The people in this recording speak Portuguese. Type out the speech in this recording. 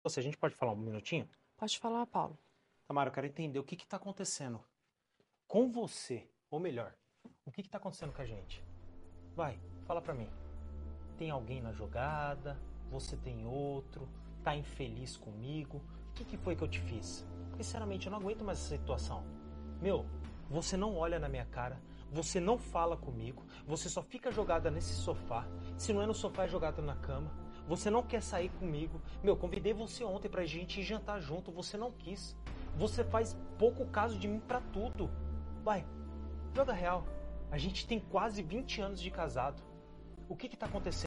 Você, a gente pode falar um minutinho? Pode falar, Paulo. Tamara, eu quero entender o que está acontecendo com você, ou melhor, o que está acontecendo com a gente. Vai, fala pra mim. Tem alguém na jogada? Você tem outro? Tá infeliz comigo? O que foi que eu te fiz? Porque, sinceramente, eu não aguento mais essa situação. Meu, você não olha na minha cara, você não fala comigo, você só fica jogada nesse sofá. Se não é no sofá, é jogada na cama. Você não quer sair comigo. Meu, convidei você ontem pra gente ir jantar junto, você não quis. Você faz pouco caso de mim pra tudo. Vai, joga real. A gente tem quase 20 anos de casado. O que tá acontecendo?